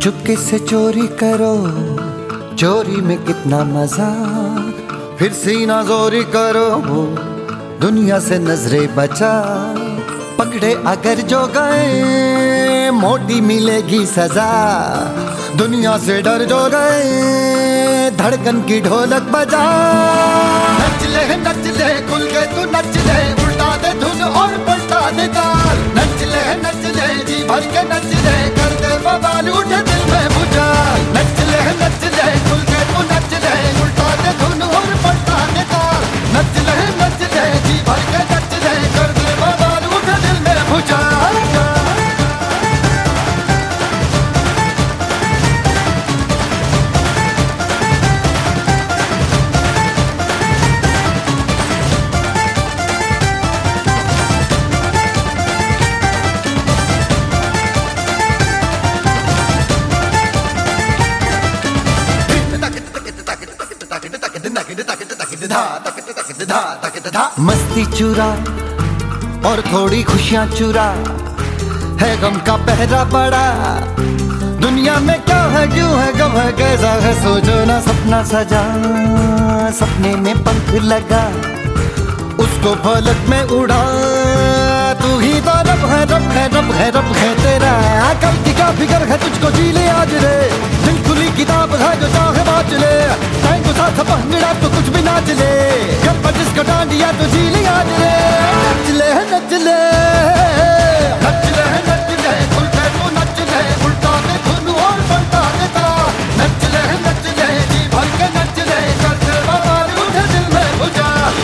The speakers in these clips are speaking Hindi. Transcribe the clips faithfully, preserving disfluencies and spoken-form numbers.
चुपके से चोरी करो, चोरी में कितना मजा, फिर सीना जोरी करो, दुनिया से नजरें बचा। पकड़े अगर जो गए मोटी मिलेगी सजा, दुनिया से डर जो गए धड़कन की ढोलक बजा। नच ले नच ले खुल के तू नच ले, उल्टा दे धुन और पलटा दे ताल। नच ले नच ले जी भर के नच ले, कर दे बवाल उठे दिल में भुचाल। नच ले नच ले खुल के तू नच ले, उल्टा दे धुन और पलटा दे ताल। नच ले नच ले जी भर के नच ले, कर दे बवाल उठे दिल में भुचाल। मस्ती चुरा और थोड़ी खुशियां चुरा, है गम का पहरा बड़ा। दुनिया में क्या है क्यों है गम है कैसा है, सोचो ना सपना सजा। सपने में पंख लगा उसको पलक में उड़ा, तू ही तो रब है रब है रब है रब है तेरा। कल की क्या फिक्र है तुझको, जी ले आज रे, दिल खुली किताब है जो चाहे बाँच ले। टैंक साथ भंगड़ा तो कुछ भी नाच ले, जब जिसको डांडिया तो जी ले आज रे। नच ले नच ले नच ले नच ले खुल के तू नच ले, उल्टा दे धुन और पलटा दे ताल। नच ले नच ले जी भर के नच ले, कर दे बवाल उठे दिल में भुचाल।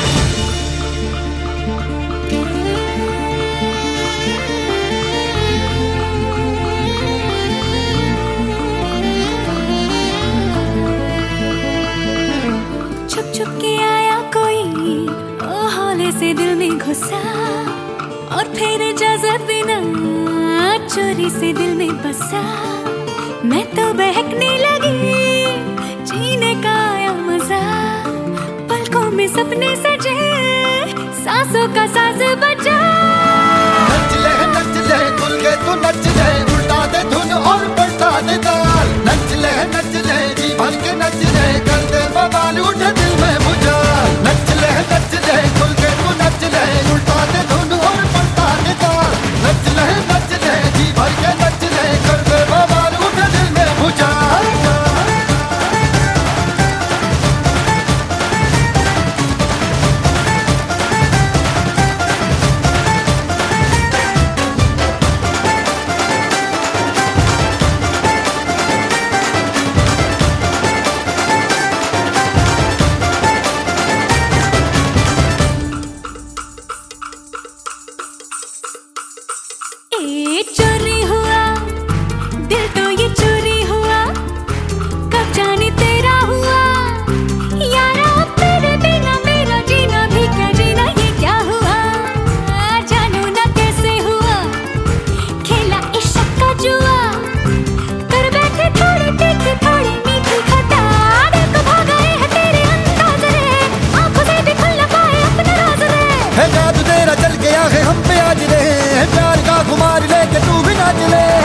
छुप छुप के आया कोई ओ हौले से दिल में घुसा, और फिर इजाजत बिना चोरी से दिल में बसा। मैं तो बहकने लगी, जीने का आया मजा, पलकों में सपने सजे, सांसों का साज बजा। नच ले नच ले खुल के तू नच ले, उल्टा दे धुन और पलटा दे ताल। नच ले नच ले जी भर के नच ले, कर दे बवाल उठे दिल में भुचाल। नच ले नच ले खुल के तू नच ले, उल्टा दे धुन और पलटा दे ताल। नच ले नच ले जी भर के नच ले, कर दे बवाल उठे दिल में भुचाल। ए चोरी हुआ दिल तो ये चोरी हुआ, कब जाने तेरा हुआ यारा। तेरे बिना मेरा जीना भी क्या जीना, ये क्या हुआ जानू ना कैसे हुआ। खेला इश्क का जुआ, कर बैठे थोड़ी तीखी थोड़ी मीठी खटा। दिल को भा गए हैं तेरे अंदाज रे, आंखों से भी खुल ना पाए अपना राज रे। है जादू तेरा चल गया है हम पे आज रे, प्यार का खुमार लेके तू भी नाच ले।